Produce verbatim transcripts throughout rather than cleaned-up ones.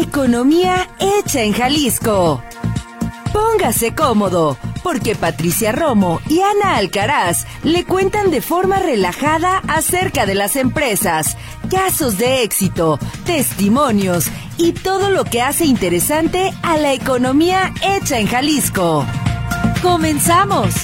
Economía hecha en Jalisco. Póngase cómodo, porque Patricia Romo y Ana Alcaraz le cuentan de forma relajada acerca de las empresas, casos de éxito, testimonios y todo lo que hace interesante a la economía hecha en Jalisco. ¡Comenzamos!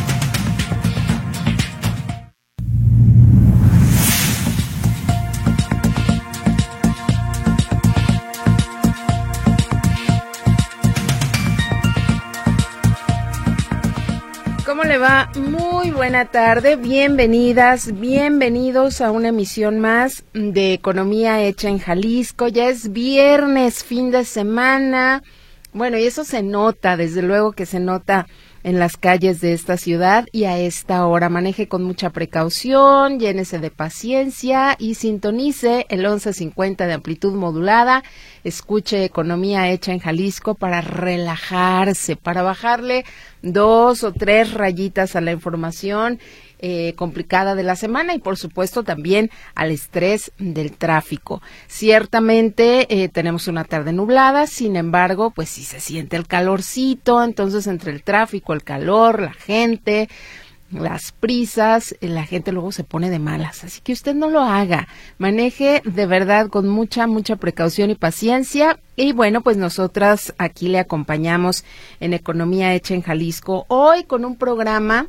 ¿Cómo le va? Muy buena tarde, bienvenidas, bienvenidos a una emisión más de Economía Hecha en Jalisco. Ya es viernes, fin de semana, bueno, y eso se nota, desde luego que se nota en las calles de esta ciudad y a esta hora. Maneje con mucha precaución, llénese de paciencia y sintonice el once cincuenta de amplitud modulada. Escuche Economía Hecha en Jalisco para relajarse, para bajarle dos o tres rayitas a la información eh, complicada de la semana y por supuesto también al estrés del tráfico. Ciertamente eh, tenemos una tarde nublada, sin embargo, pues sí se siente el calorcito, entonces entre el tráfico, el calor, la gente, las prisas, la gente luego se pone de malas, así que usted no lo haga, maneje de verdad con mucha, mucha precaución y paciencia. Y bueno, pues nosotras aquí le acompañamos en Economía Hecha en Jalisco, hoy con un programa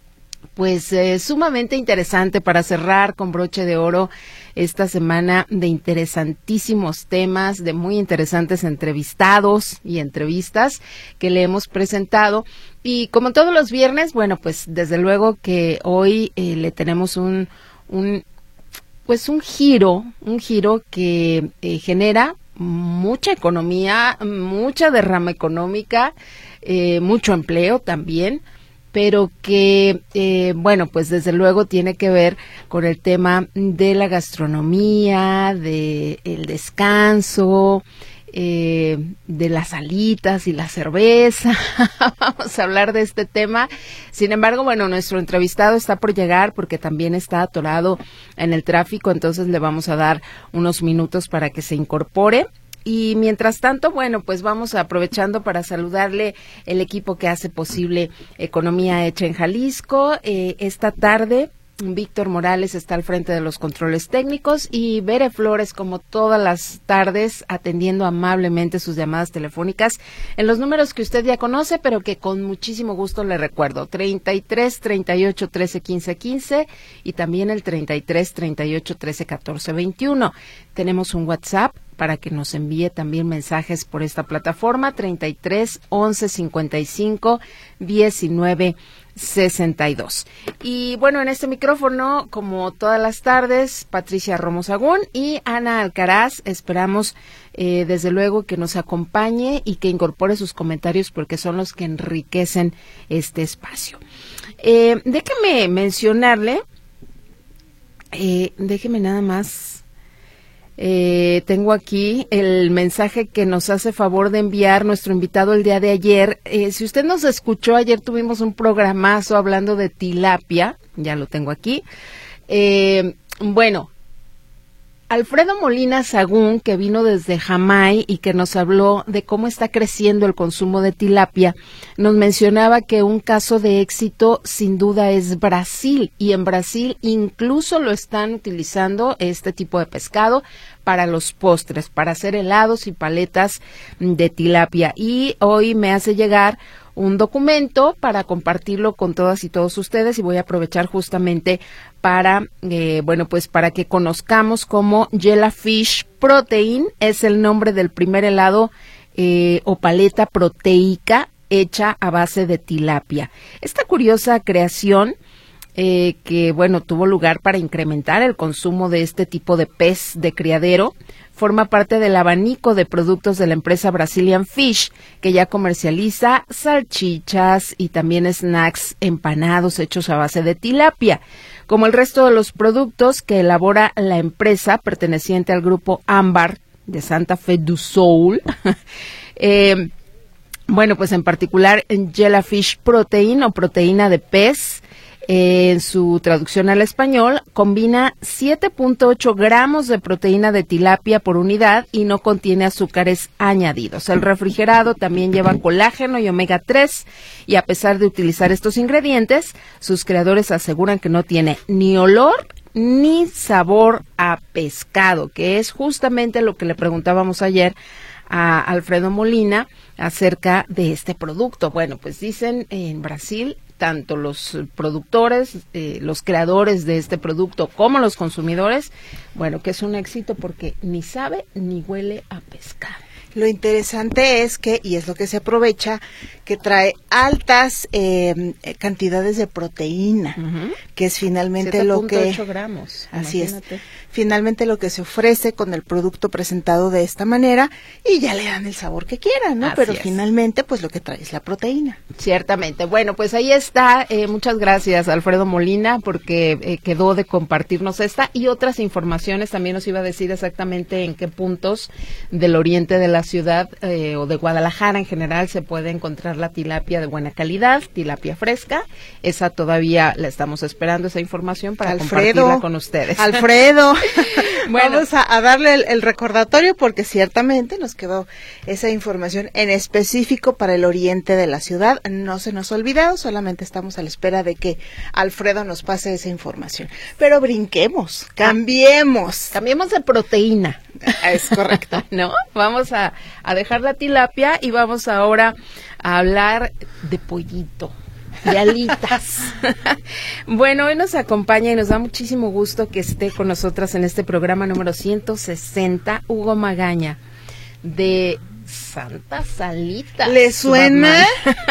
pues eh, sumamente interesante para cerrar con broche de oro esta semana de interesantísimos temas, de muy interesantes entrevistados y entrevistas que le hemos presentado. Y como todos los viernes, bueno, pues desde luego que hoy eh, le tenemos un, un, pues un giro, un giro que eh, genera mucha economía, mucha derrama económica, eh, mucho empleo también, pero que, eh, bueno, pues desde luego tiene que ver con el tema de la gastronomía, de el descanso, eh, de las alitas y la cerveza. Vamos a hablar de este tema. Sin embargo, bueno, nuestro entrevistado está por llegar porque también está atorado en el tráfico, entonces le vamos a dar unos minutos para que se incorpore. Y mientras tanto, bueno, pues vamos aprovechando para saludarle el equipo que hace posible Economía Hecha en Jalisco. Eh, esta tarde, Víctor Morales está al frente de los controles técnicos y Bere Flores, como todas las tardes, atendiendo amablemente sus llamadas telefónicas en los números que usted ya conoce, pero que con muchísimo gusto le recuerdo, treinta y tres, treinta y ocho, trece, quince, quince y también el treinta y tres, treinta y ocho, trece, catorce, veintiuno. Tenemos un WhatsApp para que nos envíe también mensajes por esta plataforma, treinta y tres, once, cincuenta y cinco, diecinueve, sesenta y dos. Y bueno, en este micrófono, como todas las tardes, Patricia Romo Sagún y Ana Alcaraz. Esperamos eh, desde luego que nos acompañe y que incorpore sus comentarios porque son los que enriquecen este espacio. Eh, déjeme mencionarle, eh, déjeme nada más. Eh, tengo aquí el mensaje que nos hace favor de enviar nuestro invitado el día de ayer. Eh, si usted nos escuchó, ayer tuvimos un programazo hablando de tilapia, ya lo tengo aquí. Eh, bueno, Alfredo Molina Sagún, que vino desde Jamay y que nos habló de cómo está creciendo el consumo de tilapia, nos mencionaba que un caso de éxito sin duda es Brasil, y en Brasil incluso lo están utilizando este tipo de pescado para los postres, para hacer helados y paletas de tilapia. Y hoy me hace llegar un documento para compartirlo con todas y todos ustedes y voy a aprovechar justamente para, eh, bueno, pues para que conozcamos cómo Jellyfish Protein es el nombre del primer helado eh, o paleta proteica hecha a base de tilapia. Esta curiosa creación eh, que, bueno, tuvo lugar para incrementar el consumo de este tipo de pez de criadero, forma parte del abanico de productos de la empresa Brazilian Fish, que ya comercializa salchichas y también snacks empanados hechos a base de tilapia. Como el resto de los productos que elabora la empresa perteneciente al grupo Ámbar de Santa Fe do Sul, eh, bueno, pues en particular en Jellyfish Protein o proteína de pez, Eh, en su traducción al español, combina siete punto ocho gramos de proteína de tilapia por unidad y no contiene azúcares añadidos. El refrigerado también lleva colágeno y omega tres, y a pesar de utilizar estos ingredientes, sus creadores aseguran que no tiene ni olor ni sabor a pescado, que es justamente lo que le preguntábamos ayer a Alfredo Molina acerca de este producto. Bueno, pues dicen en Brasil, tanto los productores, eh, los creadores de este producto como los consumidores, bueno, que es un éxito porque ni sabe ni huele a pescado. Lo interesante es que, y es lo que se aprovecha, que trae altas eh, cantidades de proteína, uh-huh. que es finalmente lo que... siete punto ocho gramos. Así imagínate. Es. Finalmente lo que se ofrece con el producto presentado de esta manera, y ya le dan el sabor que quieran, ¿no? Así Pero es. Finalmente, pues lo que trae es la proteína. Ciertamente. Bueno, pues ahí está. Eh, muchas gracias, Alfredo Molina, porque eh, quedó de compartirnos esta y otras informaciones. También nos iba a decir exactamente en qué puntos del oriente de la ciudad eh, o de Guadalajara en general se puede encontrar la tilapia de buena calidad, tilapia fresca. Esa todavía la estamos esperando, esa información, para Alfredo, compartirla con ustedes. Alfredo, bueno, vamos a, a darle el, el recordatorio porque ciertamente nos quedó esa información en específico para el oriente de la ciudad. No se nos ha olvidado, solamente estamos a la espera de que Alfredo nos pase esa información. Pero brinquemos, cambiemos. Ah, cambiemos de proteína. Es correcto. ¿No? Vamos a, a dejar la tilapia y vamos ahora a hablar de pollito, de alitas. Bueno, hoy nos acompaña y nos da muchísimo gusto que esté con nosotras en este programa número ciento sesenta, Hugo Magaña, de Santas Alitas. ¿Le suena?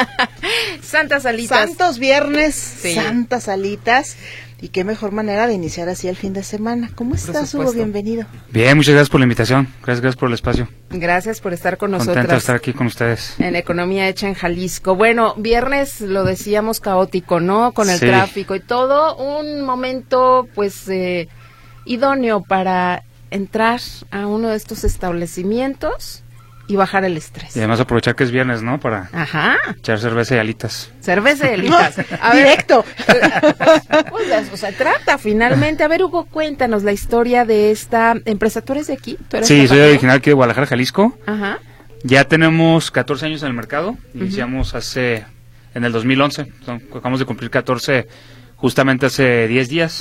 Santas Alitas. Santos Viernes, sí. Santas Alitas. Y qué mejor manera de iniciar así el fin de semana. ¿Cómo estás, Hugo? Bienvenido. Bien, muchas gracias por la invitación. Gracias, gracias por el espacio. Gracias por estar con nosotros. Contento de estar aquí con ustedes. En Economía Hecha en Jalisco. Bueno, viernes lo decíamos caótico, ¿no? Con el sí. tráfico y todo. Un momento, pues, eh, idóneo para entrar a uno de estos establecimientos y bajar el estrés. Y además aprovechar que es viernes, ¿no? Para Ajá. echar cerveza y alitas. Cerveza y alitas. A ver, directo. Pues de eso se trata, finalmente. A ver, Hugo, cuéntanos la historia de esta empresa. ¿Tú eres de aquí? ¿Tú eres sí, de soy original aquí de Guadalajara, Jalisco. Ajá. Ya tenemos catorce años en el mercado. Iniciamos uh-huh. hace, en el dos mil once. Son, acabamos de cumplir catorce justamente hace diez días.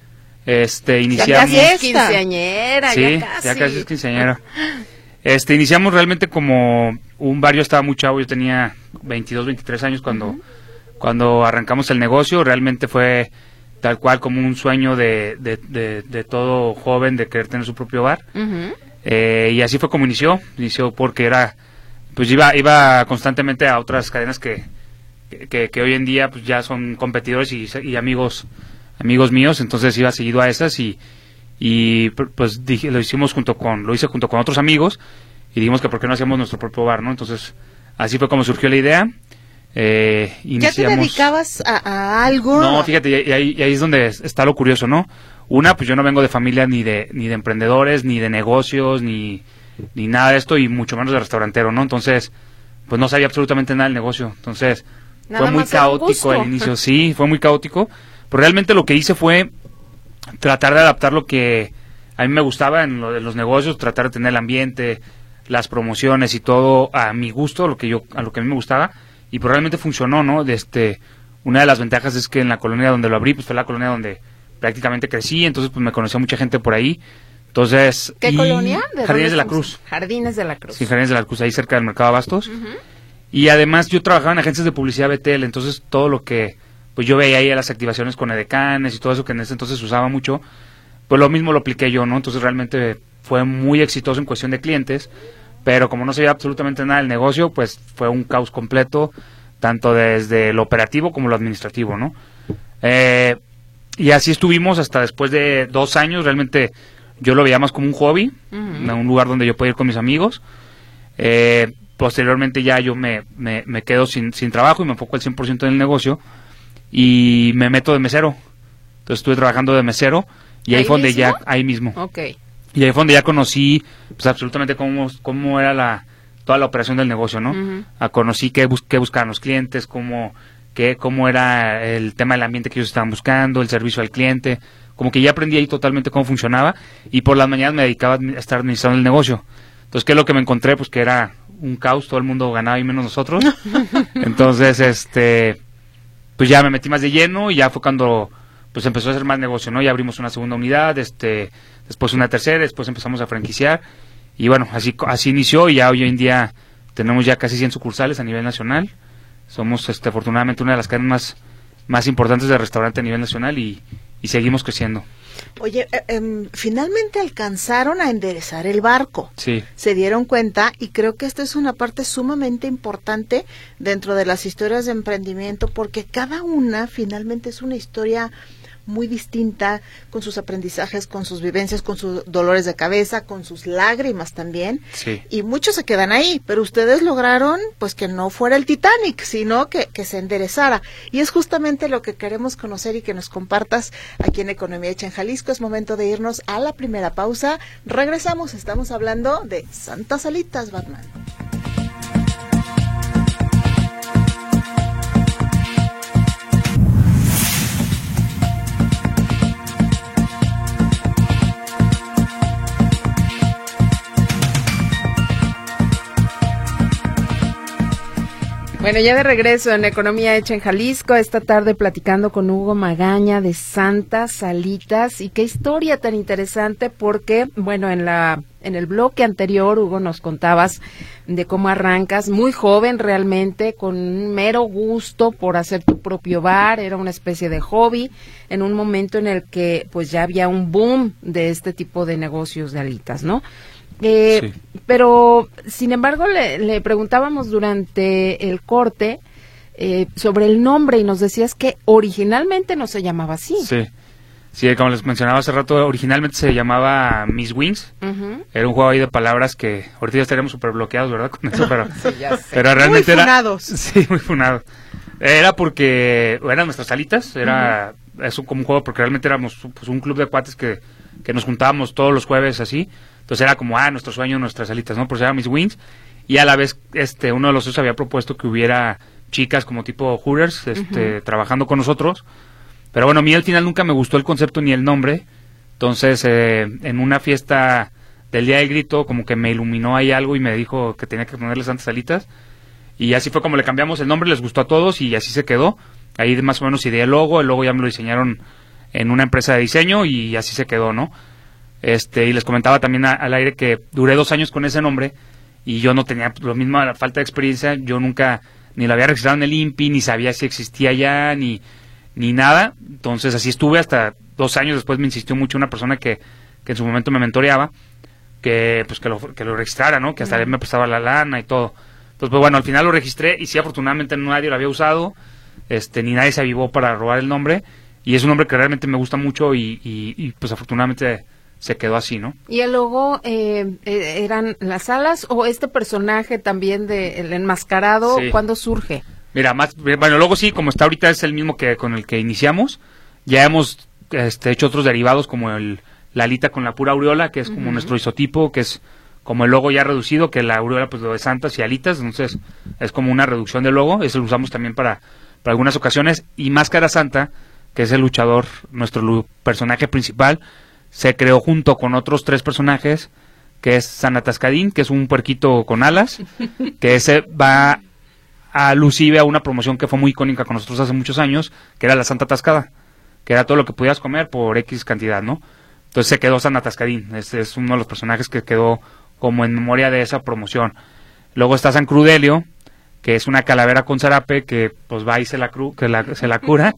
Este, iniciamos... Ya casi es quinceañera, sí, ya casi. ya casi es quinceañera. Este, iniciamos realmente como un barrio, estaba muy chavo, yo tenía veintidós, veintitrés años cuando, uh-huh. cuando arrancamos el negocio. Realmente fue tal cual como un sueño de, de, de, de todo joven de querer tener su propio bar. Uh-huh. Eh, y así fue como inició, inició porque era, pues iba, iba constantemente a otras cadenas que, que, que hoy en día pues ya son competidores y, y amigos, amigos míos, entonces iba seguido a esas y y pues dije, lo hicimos junto con, lo hice junto con otros amigos y dijimos que por qué no hacíamos nuestro propio bar, ¿no? Entonces, así fue como surgió la idea. Eh, iniciamos... ¿Ya te dedicabas a, a algo? No, fíjate, y ahí, y ahí es donde está lo curioso, ¿no? Una, pues yo no vengo de familia ni de, ni de emprendedores, ni de negocios, ni, ni nada de esto, y mucho menos de restaurantero, ¿no? Entonces, pues no sabía absolutamente nada del negocio. Entonces, nada fue muy caótico el inicio, sí, fue muy caótico. Pero realmente lo que hice fue tratar de adaptar lo que a mí me gustaba en, lo de los negocios, tratar de tener el ambiente, las promociones y todo a mi gusto, lo que yo, a lo que a mí me gustaba, y pues realmente funcionó, ¿no? De este, una de las ventajas es que en la colonia donde lo abrí, pues fue la colonia donde prácticamente crecí, entonces pues me conocía mucha gente por ahí. Entonces, ¿qué colonia? ¿De Jardines de la Cruz. Jardines de la Cruz. Sí, Jardines de la Cruz, ahí cerca del Mercado Abastos. Uh-huh. Y además yo trabajaba en agencias de publicidad B T L, entonces todo lo que pues yo veía ahí a las activaciones con edecanes y todo eso que en ese entonces usaba mucho, pues lo mismo lo apliqué yo, ¿no? Entonces realmente fue muy exitoso en cuestión de clientes, pero como no sabía absolutamente nada del negocio, pues fue un caos completo, tanto desde lo operativo como lo administrativo, ¿no? Eh, y así estuvimos hasta después de dos años, realmente yo lo veía más como un hobby, uh-huh. un lugar donde yo podía ir con mis amigos. Eh, posteriormente ya yo me, me, me quedo sin, sin trabajo y me enfoco al cien por ciento en el negocio, y me meto de mesero. Entonces estuve trabajando de mesero y ahí, ahí fue donde ya, ahí mismo. Okay. Y ahí fue donde ya conocí pues absolutamente cómo, cómo era la toda la operación del negocio, ¿no? Uh-huh. A conocí qué, bus, qué buscaban los clientes, cómo, que cómo era el tema del ambiente que ellos estaban buscando, el servicio al cliente, como que ya aprendí ahí totalmente cómo funcionaba, y por las mañanas me dedicaba a estar administrando el negocio. Entonces, ¿qué es lo que me encontré? Pues que era un caos, todo el mundo ganaba y menos nosotros. Entonces, este, pues ya me metí más de lleno y ya fue cuando pues empezó a hacer más negocio, ¿no? Ya abrimos una segunda unidad, este, después una tercera, después empezamos a franquiciar y bueno, así así inició y ya hoy en día tenemos ya casi cien sucursales a nivel nacional. Somos este afortunadamente una de las cadenas más más importantes de restaurante a nivel nacional y, y seguimos creciendo. Oye, eh, eh, finalmente alcanzaron a enderezar el barco. Sí. Se dieron cuenta y creo que esta es una parte sumamente importante dentro de las historias de emprendimiento porque cada una finalmente es una historia muy distinta, con sus aprendizajes, con sus vivencias, con sus dolores de cabeza, con sus lágrimas también. Sí. Y muchos se quedan ahí, pero ustedes lograron pues que no fuera el Titanic, sino que, que se enderezara. Y es justamente lo que queremos conocer y que nos compartas aquí en Economía Hecha en Jalisco. Es momento de irnos a la primera pausa. Regresamos, estamos hablando de Santas Alitas, Batman. Bueno, ya de regreso en Economía Hecha en Jalisco, esta tarde platicando con Hugo Magaña de Santas Alitas. Y qué historia tan interesante porque, bueno, en la en el bloque anterior, Hugo, nos contabas de cómo arrancas muy joven realmente, con un mero gusto por hacer tu propio bar, era una especie de hobby, en un momento en el que pues ya había un boom de este tipo de negocios de alitas, ¿no? Eh, sí. Pero, sin embargo, le, le preguntábamos durante el corte eh, sobre el nombre y nos decías que originalmente no se llamaba así. Sí, sí, como les mencionaba hace rato, originalmente se llamaba Miss Wings. Uh-huh. Era un juego ahí de palabras que ahorita ya estaríamos súper bloqueados, ¿verdad? Con eso, pero, sí, ya sé. Pero realmente muy funados. Era... Sí, muy funados. Era porque eran nuestras alitas, era uh-huh. eso como un juego porque realmente éramos pues, un club de cuates que, que nos juntábamos todos los jueves así. Entonces era como, ah, nuestro sueño, nuestras alitas, ¿no? Por eso era Miss Wings. Y a la vez, este, uno de los socios había propuesto que hubiera chicas como tipo Hooters, este, uh-huh. trabajando con nosotros. Pero bueno, a mí al final nunca me gustó el concepto ni el nombre. Entonces, eh, en una fiesta del Día del Grito, como que me iluminó ahí algo y me dijo que tenía que ponerle Santas Alitas. Y así fue como le cambiamos el nombre, les gustó a todos y así se quedó. Ahí más o menos ideé el logo, el logo ya me lo diseñaron en una empresa de diseño y así se quedó, ¿no? Este, y les comentaba también a, al aire que duré dos años con ese nombre y yo no tenía lo mismo, la falta de experiencia, yo nunca ni lo había registrado en el I N P I, ni sabía si existía ya, ni, ni nada, entonces así estuve hasta dos años después me insistió mucho una persona que, que en su momento me mentoreaba, que pues que lo, que lo registrara, ¿no? Que hasta él me prestaba la lana y todo, entonces pues bueno, al final lo registré y sí, afortunadamente nadie lo había usado, este, ni nadie se avivó para robar el nombre, y es un nombre que realmente me gusta mucho y, y, y pues afortunadamente se quedó así, ¿no? ¿Y el logo eh, eh, eran las alas o este personaje también de el enmascarado? Sí. ¿Cuándo surge? Mira, más bueno, el logo sí, como está ahorita es el mismo que con el que iniciamos. Ya hemos este, hecho otros derivados como el la alita con la pura aureola, que es como uh-huh. nuestro isotipo, que es como el logo ya reducido, que la aureola pues lo de santas y alitas, entonces es como una reducción del logo. Eso lo usamos también para, para algunas ocasiones. Y Máscara Santa, que es el luchador, nuestro personaje principal, se creó junto con otros tres personajes, que es San Atascadín, que es un puerquito con alas, que ese va alusive a una promoción que fue muy icónica con nosotros hace muchos años, que era la Santa Atascada, que era todo lo que pudieras comer por X cantidad, ¿no? Entonces se quedó San Atascadín, este es uno de los personajes que quedó como en memoria de esa promoción. Luego está San Crudelio, que es una calavera con zarape, que pues va y se la, cru que la, se la cura,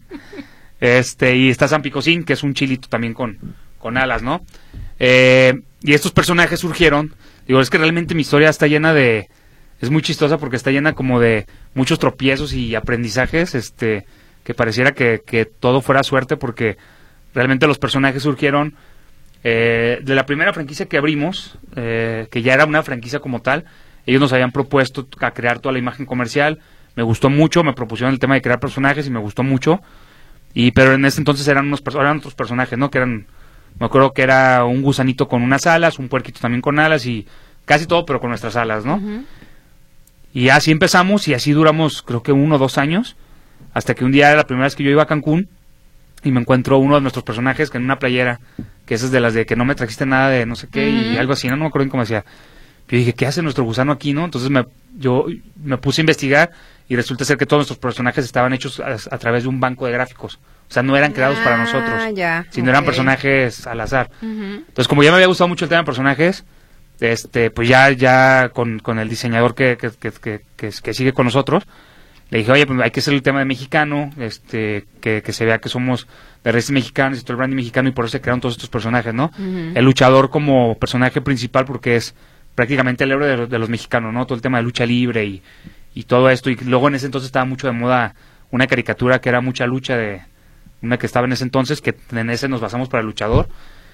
este y está San Picosín, que es un chilito también con... con alas, ¿no? Eh, y estos personajes surgieron, digo, es que realmente mi historia está llena de, es muy chistosa porque está llena como de muchos tropiezos y aprendizajes, este, que pareciera que, que todo fuera suerte porque realmente los personajes surgieron eh, de la primera franquicia que abrimos, eh, que ya era una franquicia como tal, ellos nos habían propuesto a crear toda la imagen comercial, me gustó mucho, me propusieron el tema de crear personajes y me gustó mucho, y pero en ese entonces eran unos eran otros personajes, ¿no? Que eran me acuerdo que era un gusanito con unas alas, un puerquito también con alas y casi todo, pero con nuestras alas, ¿no? Uh-huh. Y así empezamos y así duramos creo que uno o dos años hasta que un día, la primera vez que yo iba a Cancún, y me encuentro uno de nuestros personajes que en una playera, que esas de las de que no me trajiste nada de no sé qué, uh-huh. y algo así, no, no me acuerdo cómo decía. Yo dije, ¿qué hace nuestro gusano aquí, no? Entonces me, yo me puse a investigar y resulta ser que todos nuestros personajes estaban hechos a, a través de un banco de gráficos. O sea, no eran creados ah, para nosotros, ya, sino okay. eran personajes al azar. Uh-huh. Entonces, como ya me había gustado mucho el tema de personajes, este, pues ya, ya con, con el diseñador que, que, que, que, que, que sigue con nosotros, le dije, oye, pues hay que hacer el tema de mexicano, este, que, que se vea que somos de raíces mexicanas y todo el branding mexicano, y por eso se crearon todos estos personajes, ¿no? Uh-huh. El luchador como personaje principal, porque es prácticamente el héroe de, de los mexicanos, ¿no? Todo el tema de lucha libre y, y todo esto, y luego en ese entonces estaba mucho de moda una caricatura que era mucha lucha de, una que estaba en ese entonces, que en ese nos basamos para el luchador,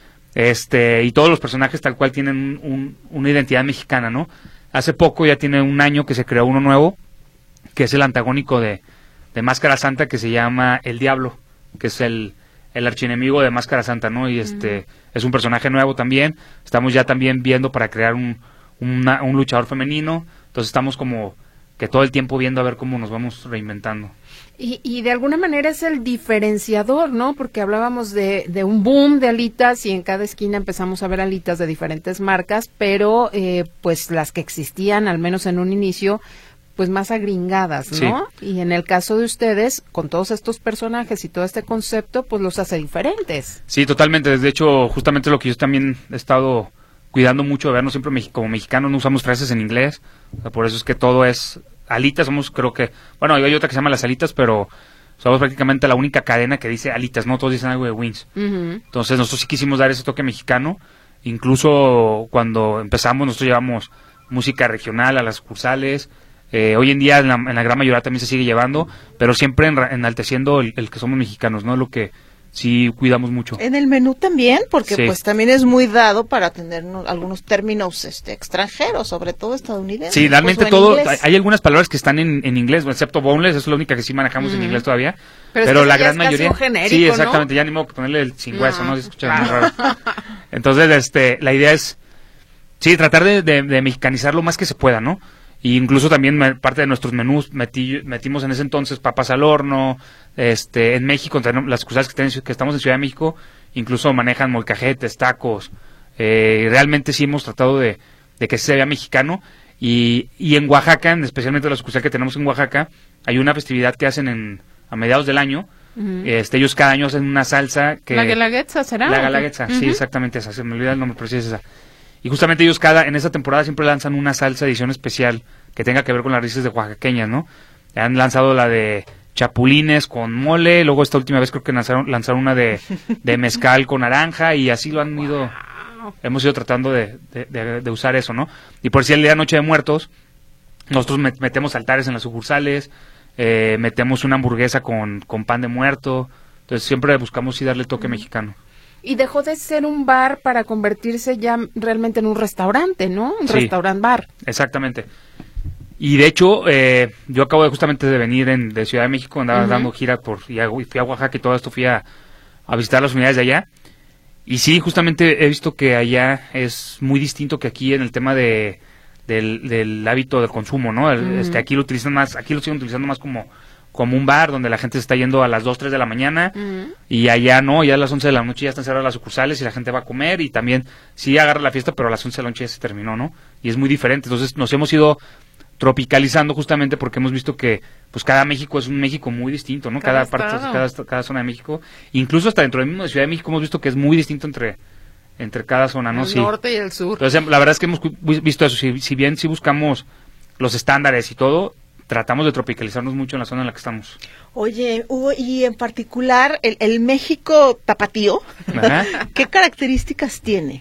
este, y todos los personajes tal cual tienen un, una identidad mexicana, ¿no? Hace poco, ya tiene un año que se creó uno nuevo, que es el antagónico de, de Máscara Santa, que se llama El Diablo, que es el, el archienemigo de Máscara Santa, ¿no? Y este, uh-huh. es un personaje nuevo también. Estamos ya también viendo para crear un, una, un luchador femenino. Entonces estamos como que todo el tiempo viendo a ver cómo nos vamos reinventando. Y, y de alguna manera es el diferenciador, ¿no? Porque hablábamos de, de un boom de alitas y en cada esquina empezamos a ver alitas de diferentes marcas, pero eh, pues las que existían, al menos en un inicio, pues más agringadas, ¿no? Sí. Y en el caso de ustedes, con todos estos personajes y todo este concepto, pues los hace diferentes. Sí, totalmente. De hecho, justamente lo que yo también he estado cuidando mucho de vernos siempre como mexicanos, no usamos frases en inglés, o sea, por eso es que todo es alitas, somos creo que, bueno, hay otra que se llama Las Alitas, pero somos prácticamente la única cadena que dice alitas, no todos dicen algo de wings. Uh-huh. Entonces nosotros sí quisimos dar ese toque mexicano, incluso cuando empezamos nosotros llevamos música regional a las sucursales. Eh, hoy en día en la, en la gran mayoría también se sigue llevando, pero siempre en, enalteciendo el, el que somos mexicanos, ¿no? Lo que sí cuidamos mucho. En el menú también, porque sí. pues también es muy dado para tener no, algunos términos este, extranjeros, sobre todo estadounidenses. Sí, realmente pues, todo, hay, hay algunas palabras que están en, en inglés, excepto boneless, es la única que sí manejamos mm. en inglés todavía, pero, pero la gran mayoría, genérico, sí, exactamente, ¿no? Ya ni modo que ponerle el sin hueso, ¿no? ¿no? Se escucha muy raro. Entonces, este, la idea es, sí, tratar de, de, de mexicanizar lo más que se pueda, ¿no? Y incluso también me, parte de nuestros menús metí, metimos en ese entonces papas al horno, este, en México, las cosas que, que estamos en Ciudad de México, incluso manejan molcajetes, tacos, eh, realmente sí hemos tratado de, de que se vea mexicano, y, y en Oaxaca, especialmente la sucursal que tenemos en Oaxaca, hay una festividad que hacen en, a mediados del año, uh-huh. este, ellos cada año hacen una salsa que... ¿La Guelaguetza será? La Guelaguetza, uh-huh. sí, exactamente esa, se me olvida el nombre, pero sí es esa. Y justamente ellos cada, en esa temporada siempre lanzan una salsa edición especial que tenga que ver con las raíces de oaxaqueñas, ¿no? Han lanzado la de chapulines con mole, luego esta última vez creo que lanzaron, lanzaron una de, de mezcal con naranja, y así lo han ido, wow. hemos ido tratando de, de, de, de usar eso, ¿no? Y por si el día de Noche de Muertos, nosotros met, metemos altares en las sucursales, eh, metemos una hamburguesa con, con pan de muerto, entonces siempre buscamos sí darle el toque mm. mexicano. Y dejó de ser un bar para convertirse ya realmente en un restaurante, ¿no? Un sí, restaurant bar. Exactamente. Y de hecho, eh, yo acabo de justamente de venir en, de Ciudad de México, andaba uh-huh. dando gira por, y, y fui a Oaxaca y todo esto, fui a, a visitar las unidades de allá. Y sí, justamente he visto que allá es muy distinto que aquí en el tema de del, del hábito de consumo, ¿no? El, uh-huh. este, aquí lo utilizan más, aquí lo siguen utilizando más como como un bar donde la gente se está yendo a las dos, tres de la mañana, uh-huh. y allá no, ya a las once de la noche ya están cerradas las sucursales y la gente va a comer, y también sí agarra la fiesta, pero a las once de la noche ya se terminó, ¿no? Y es muy diferente. Entonces nos hemos ido tropicalizando justamente porque hemos visto que pues cada México es un México muy distinto, ¿no? Cada, cada parte, cada, cada zona de México, incluso hasta dentro del mismo de Ciudad de México hemos visto que es muy distinto entre entre cada zona, ¿no? El sí. norte y el sur. Entonces la verdad es que hemos visto eso, si, si bien sí buscamos los estándares y todo, tratamos de tropicalizarnos mucho en la zona en la que estamos. Oye, Hugo, y en particular el, el México tapatío, ¿qué características tiene?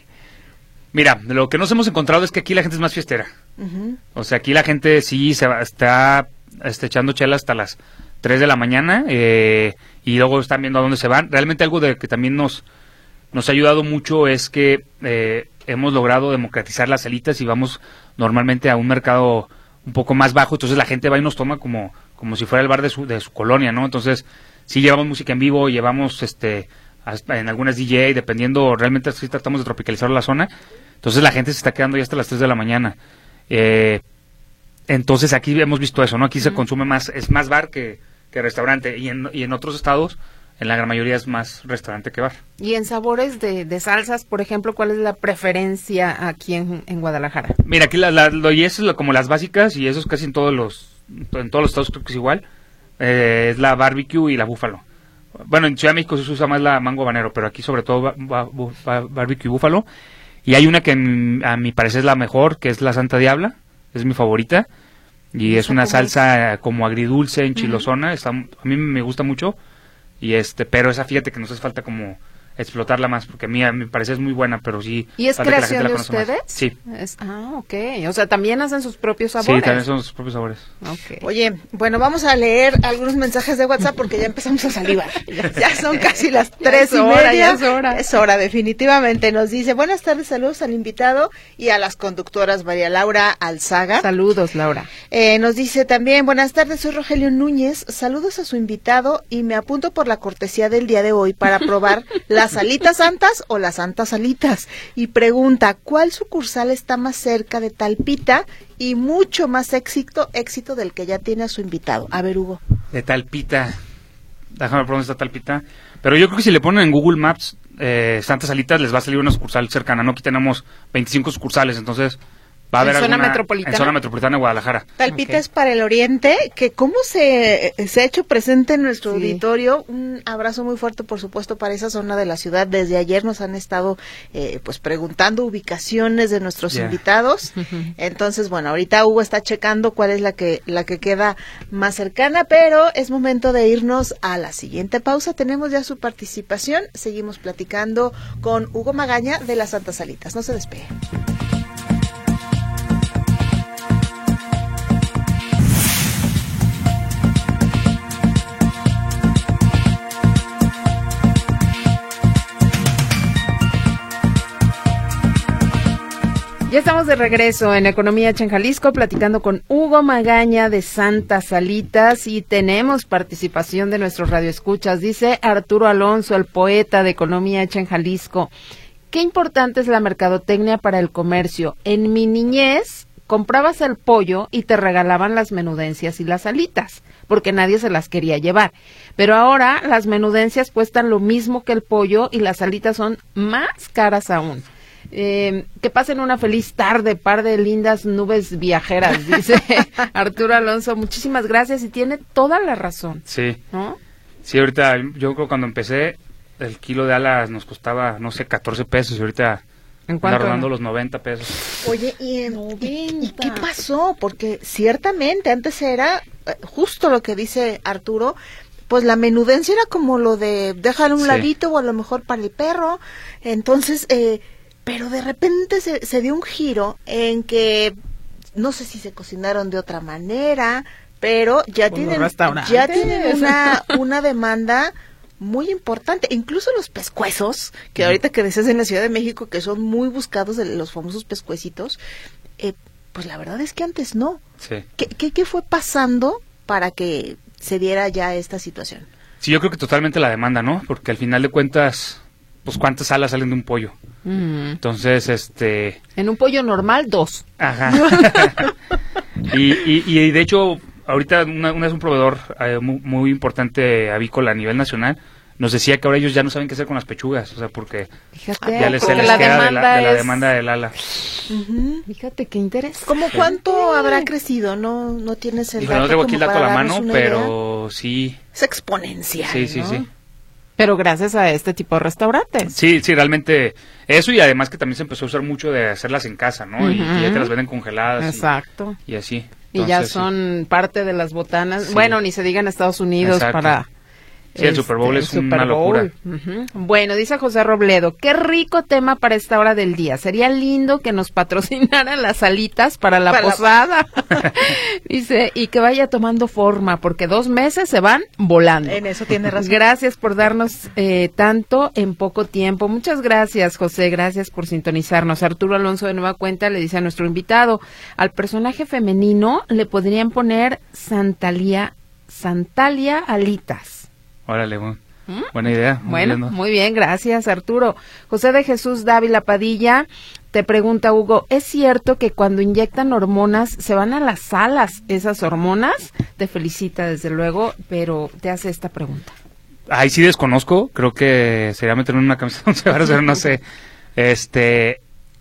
Mira, lo que nos hemos encontrado es que aquí la gente es más fiestera. Uh-huh. O sea, aquí la gente sí se va, está, está echando chela hasta las tres de la mañana, eh, y luego están viendo a dónde se van. Realmente algo de que también nos, nos ha ayudado mucho es que eh, hemos logrado democratizar las alitas y vamos normalmente a un mercado un poco más bajo, entonces la gente va y nos toma como como si fuera el bar de su de su colonia, ¿no? Entonces, sí llevamos música en vivo, llevamos este hasta en algunas D J, dependiendo, realmente sí tratamos de tropicalizar la zona. Entonces la gente se está quedando ya hasta las tres de la mañana. Eh, entonces aquí hemos visto eso, ¿no? Aquí uh-huh. se consume más, es más bar que, que restaurante. Y en, y en otros estados, en la gran mayoría es más restaurante que bar. Y en sabores de, de salsas, por ejemplo, ¿cuál es la preferencia aquí en, en Guadalajara? Mira, aquí la, la, lo, y eso es lo, como las básicas, y eso es casi en todos los, en todos los estados creo que es igual, eh, es la barbecue y la búfalo. Bueno, en Ciudad de México se usa más la mango habanero, pero aquí sobre todo ba, ba, ba, barbecue y búfalo. Y hay una que en, a mi parecer es la mejor, que es la Santa Diabla, es mi favorita. Y es una salsa es? como agridulce, enchilosona, uh-huh. está, a mí me gusta mucho. Y este, pero esa fíjate que nos hace falta como explotarla más, porque a mí a mi parecer es muy buena, pero sí. ¿Y es creación de ustedes? Más. Sí. Es, ah, ok. O sea, ¿también hacen sus propios sabores? Sí, también son sus propios sabores. Okay. Oye, bueno, vamos a leer algunos mensajes de WhatsApp porque ya empezamos a salivar. Ya son casi las tres y hora, media. Ya es hora. Es hora, definitivamente. Nos dice, buenas tardes, saludos al invitado y a las conductoras María Laura Alzaga. Saludos, Laura. Eh, nos dice también, buenas tardes, soy Rogelio Núñez, saludos a su invitado y me apunto por la cortesía del día de hoy para probar las alitas santas o las santas alitas. Y pregunta, ¿cuál sucursal está más cerca de Talpita y mucho más éxito, éxito del que ya tiene a su invitado? A ver, Hugo. De Talpita, déjame ver dónde está Talpita, pero yo creo que si le ponen en Google Maps eh, Santas Alitas les va a salir una sucursal cercana, ¿no? Aquí tenemos veinticinco sucursales, entonces va a haber ¿En zona alguna, metropolitana? En zona metropolitana de Guadalajara. Talpita Okay. es para el oriente, que cómo se, se ha hecho presente en nuestro Sí. auditorio. Un abrazo muy fuerte, por supuesto, para esa zona de la ciudad. Desde ayer nos han estado eh, pues preguntando ubicaciones de nuestros Yeah. invitados. Uh-huh. Entonces, bueno, ahorita Hugo está checando cuál es la que, la que queda más cercana, pero es momento de irnos a la siguiente pausa. Tenemos ya su participación. Seguimos platicando con Hugo Magaña de las Santas Alitas. No se despegue. Ya estamos de regreso en Economía Hecha en Jalisco, platicando con Hugo Magaña de Santas Alitas y tenemos participación de nuestros radioescuchas. Dice Arturo Alonso, el poeta de Economía Hecha en Jalisco, qué importante es la mercadotecnia para el comercio. En mi niñez comprabas el pollo y te regalaban las menudencias y las alitas, porque nadie se las quería llevar. Pero ahora las menudencias cuestan lo mismo que el pollo y las alitas son más caras aún. Eh, que pasen una feliz tarde, par de lindas nubes viajeras, dice Arturo Alonso. Muchísimas gracias y tiene toda la razón. Sí, ¿no? Sí, ahorita yo creo que cuando empecé el kilo de alas nos costaba, no sé, catorce pesos y ahorita ¿En anda cuánto? rodando los noventa pesos. Oye, ¿y, y, ¿y qué pasó? Porque ciertamente antes era eh, justo lo que dice Arturo, pues la menudencia era como lo de dejar un Sí. ladito o a lo mejor para el perro. Entonces, eh, pero de repente se, se dio un giro en que no sé si se cocinaron de otra manera, pero ya Como tienen restaurantes. ya tienen una una demanda muy importante, incluso los pescuezos, que ahorita que decías en la Ciudad de México que son muy buscados, de los famosos pescuecitos, eh, pues la verdad es que antes no. Sí. ¿Qué, qué, qué fue pasando para que se diera ya esta situación? Sí, yo creo que totalmente la demanda, ¿no? Porque al final de cuentas, pues cuántas alas salen de un pollo. Mm. Entonces, este... En un pollo normal, dos. Ajá. y, y, y de hecho, ahorita una, una es un proveedor eh, muy, muy importante avícola a nivel nacional. Nos decía que ahora ellos ya no saben qué hacer con las pechugas, o sea, porque Fíjate, ya les, se porque les la queda de demanda la, de la es- demanda del ala. Uh-huh. Fíjate qué interés. ¿Cómo cuánto habrá crecido? No no tienes el Dijo, dato no tengo aquí el como dato a para la darnos mano, una idea. pero sí, Es exponencial, sí, sí, ¿no? sí. Pero gracias a este tipo de restaurantes. Sí, sí, realmente eso, y además que también se empezó a usar mucho de hacerlas en casa, ¿no? Y, Ujú. y ya te las venden congeladas. y- Exacto. Y, así. Y ya Entonces, sí. son parte de las botanas. Sí. Bueno, ni se diga en Estados Unidos Exacto. para... Sí, el Super Bowl es una Super Bowl. locura. Ujú. Bueno, dice José Robledo, qué rico tema para esta hora del día. Sería lindo que nos patrocinaran las alitas para la Para la- posada. Dice, y que vaya tomando forma, porque dos meses se van volando. En eso tiene razón. Gracias por darnos eh, tanto en poco tiempo. Muchas gracias, José. Gracias por sintonizarnos. Arturo Alonso de Nueva Cuenta le dice a nuestro invitado, al personaje femenino le podrían poner Santalia, Santalia Alitas. Órale, bueno. ¿Mm? Buena idea. Bueno, bien, ¿no? muy bien, gracias Arturo. José de Jesús Dávila Padilla te pregunta, Hugo, ¿es cierto que cuando inyectan hormonas se van a las alas esas hormonas? Te felicita desde luego, pero te hace esta pregunta. Ahí sí desconozco, creo que sería meterme en una camiseta once varas, pero no sé. Este,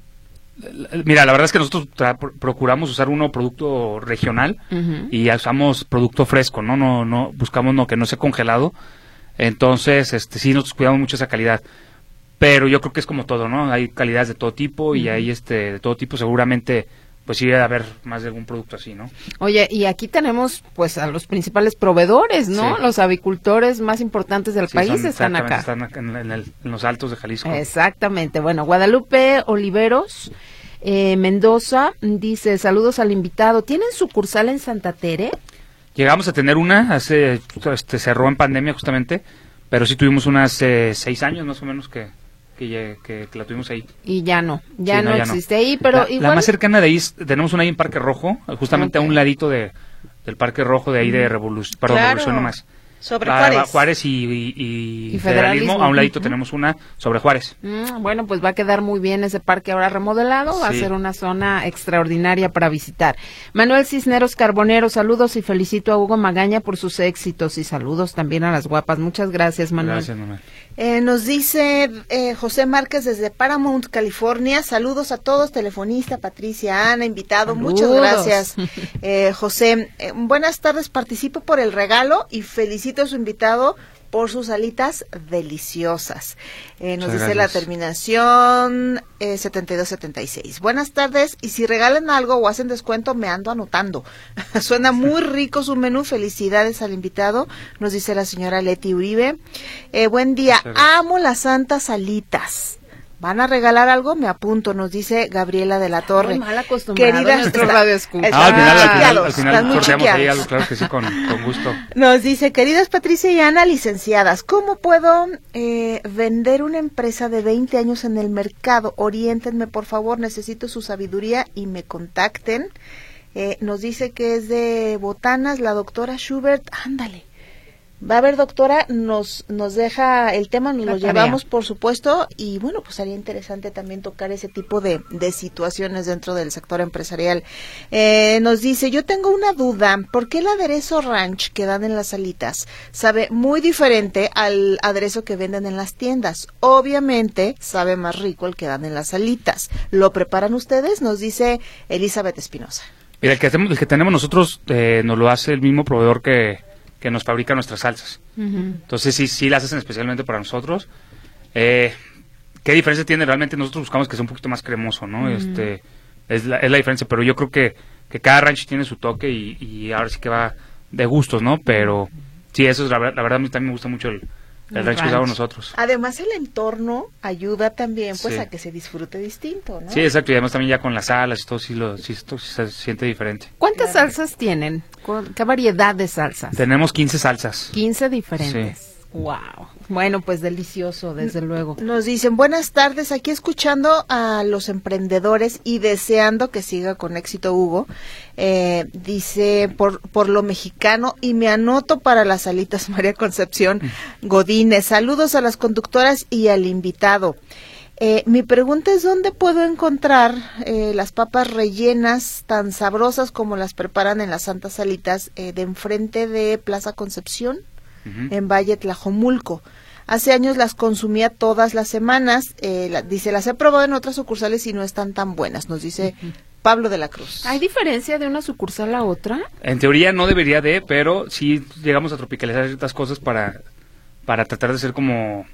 mira, la verdad es que nosotros tra- procuramos usar uno producto regional uh-huh. y usamos producto fresco, ¿no? No, no, buscamos no que no sea congelado. Entonces, este, sí, nosotros cuidamos mucho esa calidad. Pero yo creo que es como todo, ¿no? Hay calidades de todo tipo uh-huh. y hay este de todo tipo, seguramente pues sí debe haber más de algún producto así, ¿no? Oye, y aquí tenemos pues a los principales proveedores, ¿no? Sí. Los avicultores más importantes del sí, país son, están acá. Están acá en, en, el, en los altos de Jalisco. Exactamente. Bueno, Guadalupe Oliveros eh, Mendoza dice, saludos al invitado. ¿Tienen sucursal en Santa Tere? Llegamos a tener una, hace este, cerró en pandemia justamente, pero sí tuvimos una hace seis años más o menos que... Que, que, que la tuvimos ahí. Y ya no, ya, sí, no, no ya existe no. ahí, pero la, igual... La más cercana de ahí, tenemos una ahí en Parque Rojo, justamente okay. a un ladito de del Parque Rojo de ahí de Revolución, perdón, claro. Revolución nomás. Sobre la, Juárez. Juárez y, y, y, y federalismo, federalismo, a un ladito uh-huh. tenemos una sobre Juárez. Mm, bueno, pues va a quedar muy bien ese parque ahora remodelado, sí. va a ser una zona extraordinaria para visitar. Manuel Cisneros Carbonero, saludos y felicito a Hugo Magaña por sus éxitos y saludos también a las guapas. Muchas gracias, Manuel. Gracias, Manuel. Eh, nos dice eh, José Márquez desde Paramount, California. Saludos a todos, telefonista, Patricia, Ana, invitado. Saludos. Muchas gracias, eh, José. Eh, buenas tardes, participo por el regalo y felicito a su invitado por sus alitas deliciosas. Eh, nos Muchas dice gracias. La terminación eh, setenta y dos setenta y seis. Buenas tardes, y si regalan algo o hacen descuento, me ando anotando. Suena muy rico su menú. Felicidades al invitado, nos dice la señora Leti Uribe. Eh, buen día, amo las santas alitas. ¿Van a regalar algo? Me apunto, nos dice Gabriela de la Torre. Muy mal acostumbrado Querida, nuestro radio escucha. Ah, al final, al final, al final cortamos ahí algo, claro que sí, con, con gusto. Nos dice, queridas Patricia y Ana, licenciadas, ¿cómo puedo eh, vender una empresa de veinte años en el mercado? Oriéntenme, por favor, necesito su sabiduría y me contacten. Eh, nos dice que es de botanas, la doctora Schubert, ándale. Va a ver, doctora, nos nos deja el tema, nos la lo tarea. Llevamos, por supuesto, y bueno, pues sería interesante también tocar ese tipo de, de situaciones dentro del sector empresarial. Eh, nos dice, yo tengo una duda, ¿por qué el aderezo ranch que dan en las alitas sabe muy diferente al aderezo que venden en las tiendas? Obviamente sabe más rico el que dan en las alitas. ¿Lo preparan ustedes? Nos dice Elizabeth Espinosa. Mira, el que, hacemos, el que tenemos nosotros eh, nos lo hace el mismo proveedor que... que nos fabrica nuestras salsas. Uh-huh. Entonces sí, sí las hacen especialmente para nosotros. Eh, ¿Qué diferencia tiene? Realmente nosotros buscamos que sea un poquito más cremoso, ¿no? Uh-huh. Este es la, es la diferencia, pero yo creo que, que cada ranch tiene su toque y, y ahora sí que va de gustos, ¿no? Pero sí, eso es la, la verdad, a mí también me gusta mucho el, el, el ranch que usamos nosotros. Además el entorno ayuda también pues sí. a que se disfrute distinto, ¿no? Sí, exacto, y además también ya con las salas y todo, sí, lo, sí, esto sí se siente diferente. ¿Cuántas claro. salsas tienen? ¿Qué variedad de salsas? Tenemos quince salsas. quince diferentes. Sí. Wow. Bueno, pues delicioso, desde luego. Nos dicen, buenas tardes, aquí escuchando a los emprendedores y deseando que siga con éxito Hugo. Eh, dice, por, por lo mexicano, y me anoto para las alitas, María Concepción Godínez. Saludos a las conductoras y al invitado. Eh, mi pregunta es, ¿dónde puedo encontrar eh, las papas rellenas tan sabrosas como las preparan en las Santas Alitas eh, de enfrente de Plaza Concepción, uh-huh. en Valle Tlajomulco? Hace años las consumía todas las semanas, eh, la, dice, las he probado en otras sucursales y no están tan buenas, nos dice uh-huh. Pablo de la Cruz. ¿Hay diferencia de una sucursal a otra? En teoría no debería de, pero sí llegamos a tropicalizar ciertas cosas para, para tratar de ser como...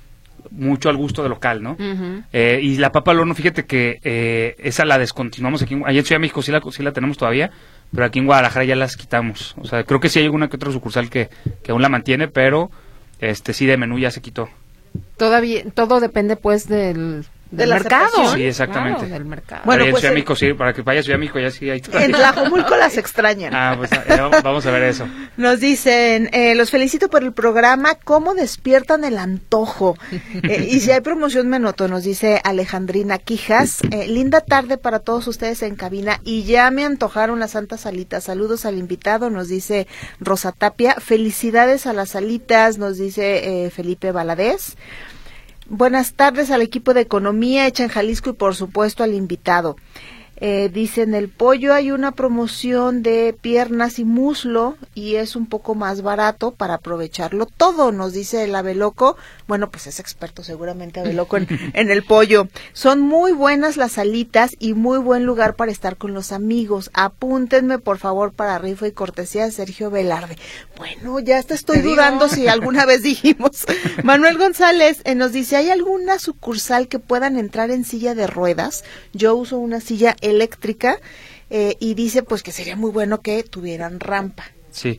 mucho al gusto del local, ¿no? Uh-huh. Eh, y la papa al horno, fíjate que eh, esa la descontinuamos aquí, allá en Ciudad de México sí la, sí la tenemos todavía, pero aquí en Guadalajara ya las quitamos. O sea, creo que sí hay alguna que otra sucursal que, que aún la mantiene, pero este sí de menú ya se quitó. Todavía, todo depende pues del del la mercado. aceptación. Sí, exactamente. Claro, del mercado. Bueno, Bueno, pues en Ciudad de el- México, sí, para que vaya a Ciudad de México ya sí hay. En Tlajomulco las extrañan. Ah, pues eh, vamos a ver eso. Nos dicen, eh, los felicito por el programa, ¿cómo despiertan el antojo? Eh, y si hay promoción me noto, nos dice Alejandrina Quijas. Eh, linda tarde para todos ustedes en cabina y ya me antojaron las santas alitas. Saludos al invitado, nos dice Rosa Tapia. Felicidades a las alitas, nos dice eh, Felipe Valadez. Buenas tardes al equipo de Economía Hecha en Jalisco y por supuesto al invitado. Eh, dicen, el pollo hay una promoción de piernas y muslo y es un poco más barato para aprovecharlo todo, nos dice el Abeloco. Bueno, pues es experto seguramente Abeloco en, en el pollo. Son muy buenas las alitas y muy buen lugar para estar con los amigos. Apúntenme por favor para rifa y cortesía de Sergio Velarde. Bueno, ya hasta estoy Te dudando digo. si alguna vez dijimos. Manuel González eh, nos dice, ¿hay alguna sucursal que puedan entrar en silla de ruedas? Yo uso una silla eléctrica eh, y dice pues que sería muy bueno que tuvieran rampa. Sí.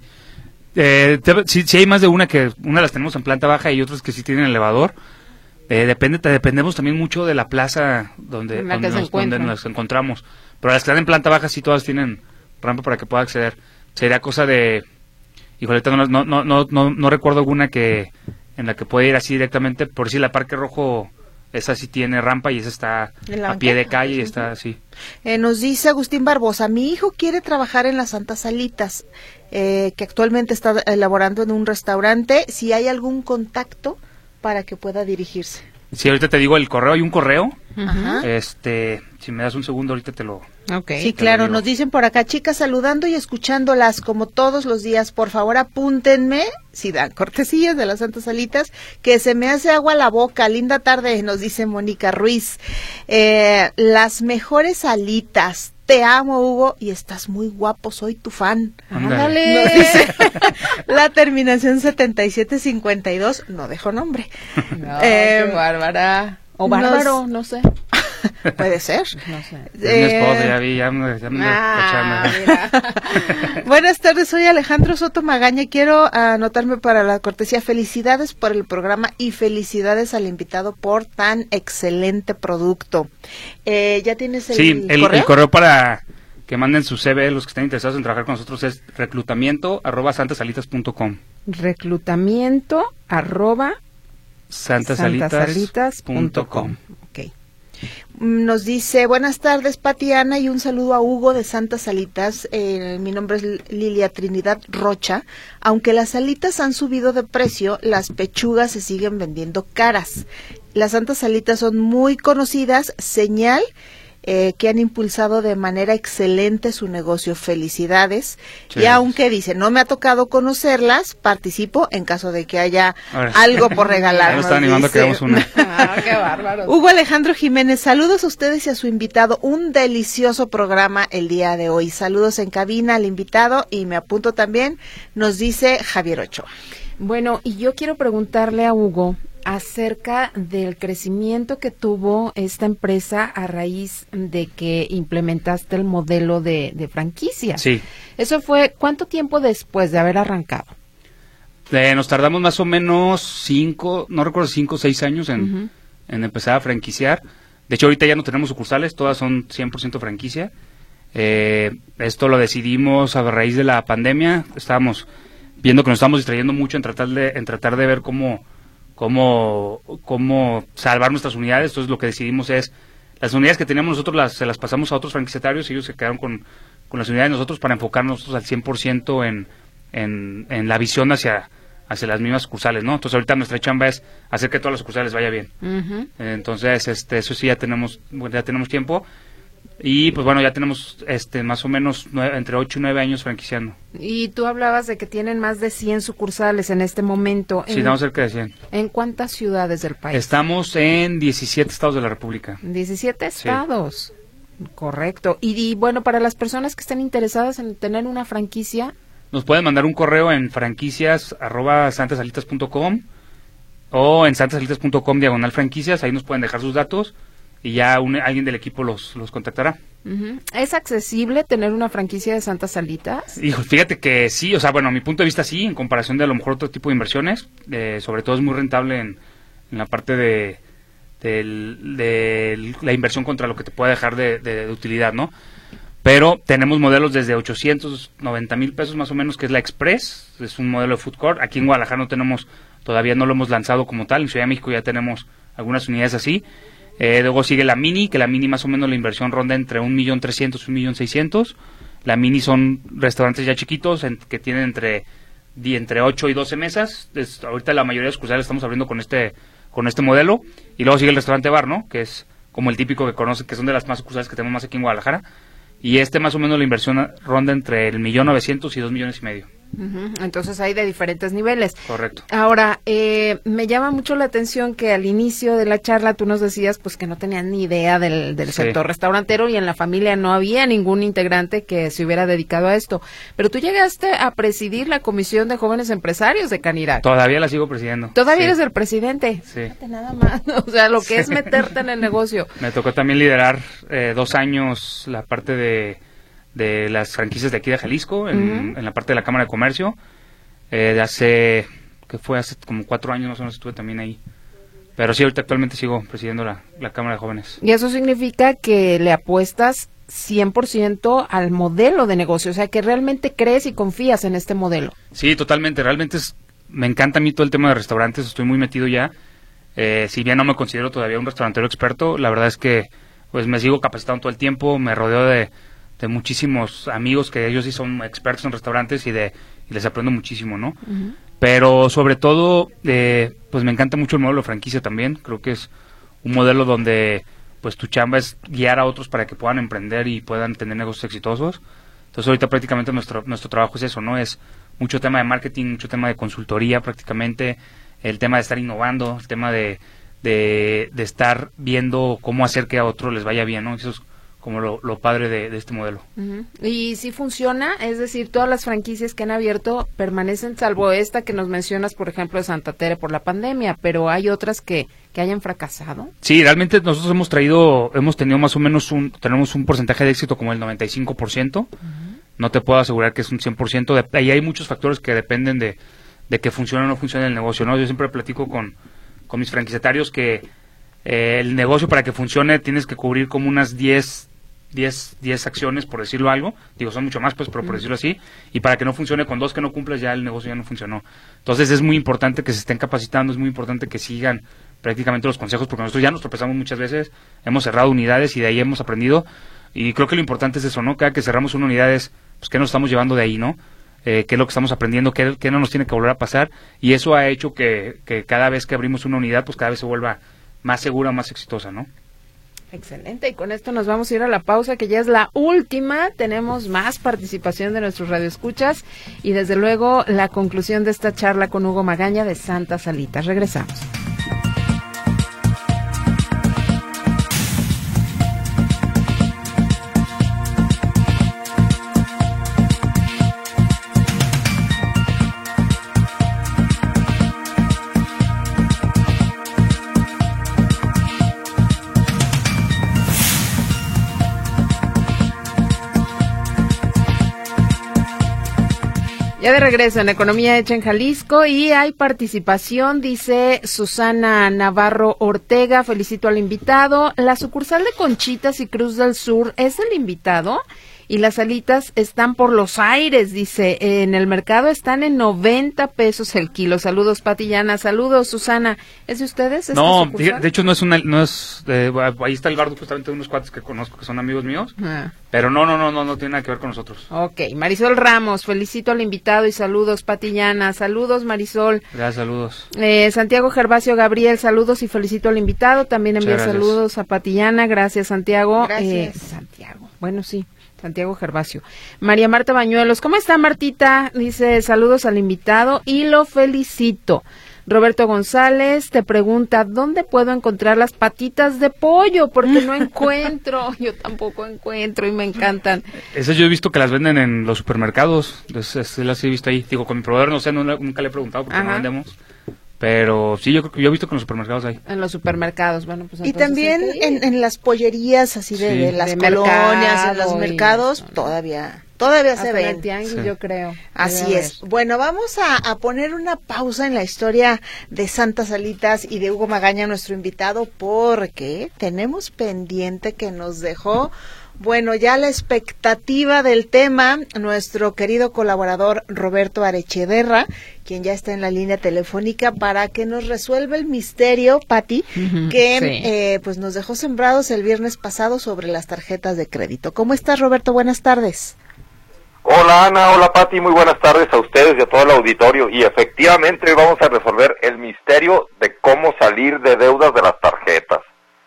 Eh, te- sí, sí hay más de una que una las tenemos en planta baja y otras que sí tienen elevador. Eh, depende, te- dependemos también mucho de la plaza donde, En la donde, que se nos, donde encuentran. nos encontramos. Pero las que están en planta baja sí todas tienen rampa para que pueda acceder. Sería cosa de, híjole, ahorita no, no, no, no, no, no recuerdo alguna que en la que puede ir así directamente. Por si la Parque Rojo, esa sí tiene rampa y esa está ¿En la a pie de banqueta? calle y está así. Eh, nos dice Agustín Barbosa, mi hijo quiere trabajar en las Santas Alitas, eh, que actualmente está elaborando en un restaurante, si hay algún contacto para que pueda dirigirse. Sí, ahorita te digo el correo, hay un correo. Ajá. Este, si me das un segundo ahorita te lo... Ok. Sí, te claro, lo digo. nos dicen por acá, chicas, saludando y escuchándolas como todos los días, por favor apúntenme, si dan cortesías de las Santas Alitas, que se me hace agua la boca. Linda tarde, nos dice Mónica Ruiz. Eh, las mejores alitas, te amo, Hugo, y estás muy guapo, soy tu fan. Ándale. Nos dice la terminación setenta y siete cincuenta y dos, no dejo nombre. No, Eh, qué bárbara. O nos- bárbaro, no sé. Puede ser. No sé. Es mi esposa, Eh, ya vi, ya me, ya me Ah, cachando. mira. Buenas tardes, soy Alejandro Soto Magaña. Quiero anotarme para la cortesía. Felicidades por el programa y felicidades al invitado por tan excelente producto. Eh, ¿Ya tienes el, Sí, el, correo? el correo para que manden su C V, los que estén interesados en trabajar con nosotros, es reclutamiento arroba santasalitas punto com. Reclutamiento arroba santasalitas punto com. Ok. Nos dice, buenas tardes, Patiana, y un saludo a Hugo de Santas Alitas. Eh, mi nombre es Lilia Trinidad Rocha. Aunque las alitas han subido de precio, las pechugas se siguen vendiendo caras. Las Santas Alitas son muy conocidas, señal eh, que han impulsado de manera excelente su negocio. Felicidades. Sí. Y aunque dice, no me ha tocado conocerlas, participo en caso de que haya Ahora. algo por regalar. Ya nos nos están animando a que dice. hagamos una. Ah, qué bárbaro. Hugo Alejandro Jiménez, saludos a ustedes y a su invitado. Un delicioso programa el día de hoy. Saludos en cabina al invitado y me apunto también, nos dice Javier Ochoa. Bueno, y yo quiero preguntarle a Hugo acerca del crecimiento que tuvo esta empresa a raíz de que implementaste el modelo de, de franquicias. Sí. Eso fue, ¿cuánto tiempo después de haber arrancado? Eh, nos tardamos más o menos cinco, no recuerdo, cinco o seis años en, Ujú. en empezar a franquiciar. De hecho, ahorita ya no tenemos sucursales, todas son cien por ciento franquicia. Eh, esto lo decidimos a raíz de la pandemia. Estábamos viendo que nos estamos distrayendo mucho en tratar de, en tratar de ver cómo, cómo, cómo salvar nuestras unidades. Entonces lo que decidimos es, las unidades que teníamos nosotros las, se las pasamos a otros franquiciatarios y ellos se quedaron con, con las unidades de nosotros para enfocarnos nosotros al cien por ciento en, en, en la visión hacia, hacia las mismas sucursales, ¿no? Entonces ahorita nuestra chamba es hacer que todas las sucursales vaya bien. Ujú. Entonces, este, eso sí ya tenemos, bueno, ya tenemos tiempo y pues bueno, ya tenemos este más o menos nueve, entre ocho y nueve años franquiciando. Y tú hablabas de que tienen más de cien sucursales en este momento. Sí, ¿En, estamos cerca de cien. ¿En cuántas ciudades del país? Estamos en diecisiete estados de la República. diecisiete Sí. estados. Correcto. Y, y bueno, para las personas que estén interesadas en tener una franquicia, Nos pueden mandar un correo en franquicias arroba santasalitas punto com o en santasalitas punto com diagonal franquicias, ahí nos pueden dejar sus datos y ya un, alguien del equipo los, los contactará. ujú, ¿es accesible tener una franquicia de Santas Alitas? Hijo, fíjate que sí, o sea, bueno, a mi punto de vista sí, en comparación de a lo mejor otro tipo de inversiones, eh, sobre todo es muy rentable en, en la parte de, del, de la inversión contra lo que te pueda dejar de, de, de utilidad, ¿no? Pero tenemos modelos desde ochocientos noventa mil pesos más o menos, que es la Express, es un modelo de food court. Aquí en Guadalajara no tenemos, todavía no lo hemos lanzado como tal, en Ciudad de México ya tenemos algunas unidades así. Eh, luego sigue la Mini, que la Mini más o menos la inversión ronda entre un millón trescientos y un millón seiscientos. La Mini son restaurantes ya chiquitos, en, que tienen entre, entre ocho y doce mesas. Es, ahorita la mayoría de sucursales estamos abriendo con este, con este modelo. Y luego sigue el restaurante bar, ¿no? Que es como el típico que conocen, que son de las más sucursales que tenemos más aquí en Guadalajara. Y este más o menos la inversión ronda entre el millón novecientos y dos millones y medio. Uh-huh. Entonces hay de diferentes niveles. Correcto. Ahora, eh, me llama mucho la atención que al inicio de la charla tú nos decías pues que no tenían ni idea del, del sí. sector restaurantero y en la familia no había ningún integrante que se hubiera dedicado a esto. Pero tú llegaste a presidir la Comisión de Jóvenes Empresarios de Canirac. Todavía la sigo presidiendo. Todavía sí. eres el presidente. Sí. Fíjate nada más. O sea, lo que sí. es meterte en el negocio. Me tocó también liderar eh, dos años la parte de... de las franquicias de aquí de Jalisco, en, uh-huh. en la parte de la Cámara de Comercio. Eh, de hace, que fue hace como cuatro años más o menos estuve también ahí. Pero sí, ahorita actualmente sigo presidiendo la, la Cámara de Jóvenes. Y eso significa que le apuestas cien por ciento al modelo de negocio, o sea, que realmente crees y confías en este modelo. Sí, totalmente, realmente es, me encanta a mí todo el tema de restaurantes, estoy muy metido ya. Eh, si bien no me considero todavía un restaurantero experto, la verdad es que pues me sigo capacitando todo el tiempo, me rodeo de de muchísimos amigos que ellos sí son expertos en restaurantes y de y les aprendo muchísimo, ¿no? Uh-huh. Pero sobre todo, eh, pues me encanta mucho el modelo de franquicia también. Creo que es un modelo donde pues tu chamba es guiar a otros para que puedan emprender y puedan tener negocios exitosos. Entonces ahorita prácticamente nuestro nuestro trabajo es eso, ¿no? Es mucho tema de marketing, mucho tema de consultoría prácticamente, el tema de estar innovando, el tema de, de, de estar viendo cómo hacer que a otros les vaya bien, ¿no? Eso es como lo, lo padre de, de este modelo. Uh-huh. Y si funciona, es decir, todas las franquicias que han abierto permanecen, salvo esta que nos mencionas, por ejemplo, de Santa Tere por la pandemia, pero hay otras que, que hayan fracasado. Sí, realmente nosotros hemos traído, hemos tenido más o menos un, tenemos un porcentaje de éxito como el noventa y cinco por ciento. Uh-huh. No te puedo asegurar que es un cien por ciento. De, ahí hay muchos factores que dependen de, de que funcione o no funcione el negocio, ¿no? Yo siempre platico con, con mis franquiciatarios que eh, el negocio para que funcione tienes que cubrir como unas diez diez acciones, por decirlo algo, digo, son mucho más, pues, pero por decirlo así, y para que no funcione con dos que no cumples, ya el negocio ya no funcionó. Entonces es muy importante que se estén capacitando, es muy importante que sigan prácticamente los consejos, porque nosotros ya nos tropezamos muchas veces, hemos cerrado unidades y de ahí hemos aprendido, y creo que lo importante es eso, ¿no? Cada que cerramos una unidad es, pues, ¿qué nos estamos llevando de ahí, no? Eh, ¿Qué es lo que estamos aprendiendo? ¿Qué, qué no nos tiene que volver a pasar? Y eso ha hecho que, que cada vez que abrimos una unidad, pues cada vez se vuelva más segura, más exitosa, ¿no? Excelente, y con esto nos vamos a ir a la pausa, que ya es la última. Tenemos más participación de nuestros radioescuchas y desde luego la conclusión de esta charla con Hugo Magaña de Santa Salitas. Regresamos. Ya de regreso en Economía Hecha en Jalisco y hay participación, dice Susana Navarro Ortega, felicito al invitado. La sucursal de Conchitas y Cruz del Sur es el invitado y las alitas están por los aires, dice, en el mercado están en noventa pesos el kilo. Saludos, Patillana, saludos, Susana. ¿Es de ustedes? No, de, de hecho no es una, no es, eh, ahí está el bardo justamente de unos cuates que conozco que son amigos míos, ah. pero no, no, no, no, no tiene nada que ver con nosotros. Ok, Marisol Ramos, felicito al invitado y saludos, Patillana, saludos, Marisol. Gracias, saludos. Eh, Santiago Gervasio Gabriel, saludos y felicito al invitado, también envía saludos a Patillana, gracias, Santiago. Gracias. Eh, Santiago, bueno, sí. Santiago Gervasio. María Marta Bañuelos, ¿cómo está, Martita? Dice, saludos al invitado y lo felicito. Roberto González te pregunta, ¿dónde puedo encontrar las patitas de pollo? Porque no encuentro, yo tampoco encuentro y me encantan. Esas yo he visto que las venden en los supermercados, entonces las he visto ahí. Digo, con mi proveedor no sé, no, nunca le he preguntado porque Ajá. no vendemos. Pero sí, yo creo que yo he visto que en los supermercados hay. En los supermercados, bueno, pues y también en, en las pollerías así de, sí. de las de colonias, en los mercados, y, no, no. todavía Todavía Hasta se en el ven. tianguis, Sí. yo creo. Así Debe es. Bueno, vamos a, a poner una pausa en la historia de Santas Alitas y de Hugo Magaña, nuestro invitado, porque tenemos pendiente que nos dejó, bueno, ya la expectativa del tema, nuestro querido colaborador Roberto Arechederra, quien ya está en la línea telefónica para que nos resuelva el misterio, Pati, Ujú, que sí. eh, pues nos dejó sembrados el viernes pasado sobre las tarjetas de crédito. ¿Cómo estás, Roberto? Buenas tardes. Hola Ana, hola Pati, muy buenas tardes a ustedes y a todo el auditorio. Y efectivamente hoy vamos a resolver el misterio de cómo salir de deudas de las tarjetas.